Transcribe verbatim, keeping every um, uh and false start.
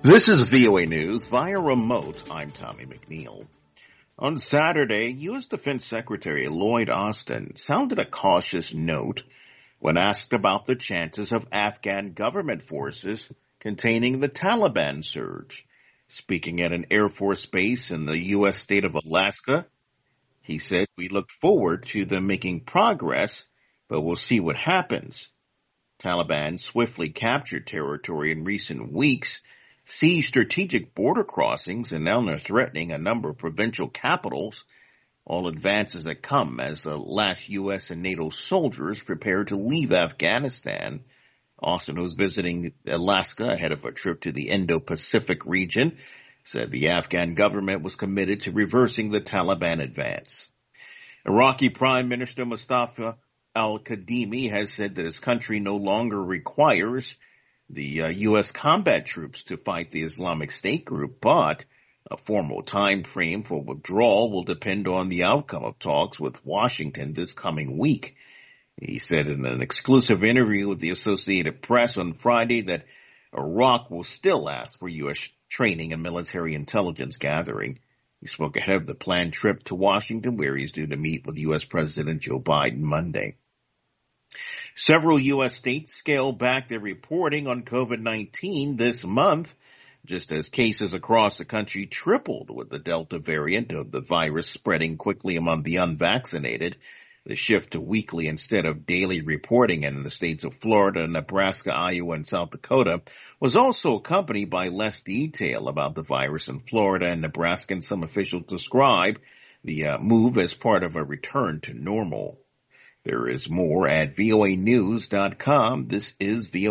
This is V O A News via remote. I'm Tommy McNeil. On Saturday, U S. Defense Secretary Lloyd Austin sounded a cautious note when asked about the chances of Afghan government forces containing the Taliban surge. Speaking at an Air Force base in the U S state of Alaska, he said, "We look forward to them making progress, but we'll see what happens." Taliban swiftly captured territory in recent weeks, seized strategic border crossings, and now are threatening a number of provincial capitals, all advances that come as the last U S and NATO soldiers prepare to leave Afghanistan. Austin, who's visiting Alaska ahead of a trip to the Indo-Pacific region, said the Afghan government was committed to reversing the Taliban advance. Iraqi Prime Minister Mustafa al-Kadhimi has said that his country no longer requires the uh, U S combat troops to fight the Islamic State group, but a formal time frame for withdrawal will depend on the outcome of talks with Washington this coming week. He said in an exclusive interview with the Associated Press on Friday that Iraq will still ask for U S training and military intelligence gathering. He spoke ahead of the planned trip to Washington, where he's due to meet with U S. President Joe Biden Monday. Several U S states scaled back their reporting on COVID nineteen this month, just as cases across the country tripled with the Delta variant of the virus spreading quickly among the unvaccinated. The shift to weekly instead of daily reporting in the states of Florida, Nebraska, Iowa, and South Dakota was also accompanied by less detail about the virus in Florida and Nebraska, and some officials describe the uh, move as part of a return to normal. There is more at V O A news dot com. This is V O A.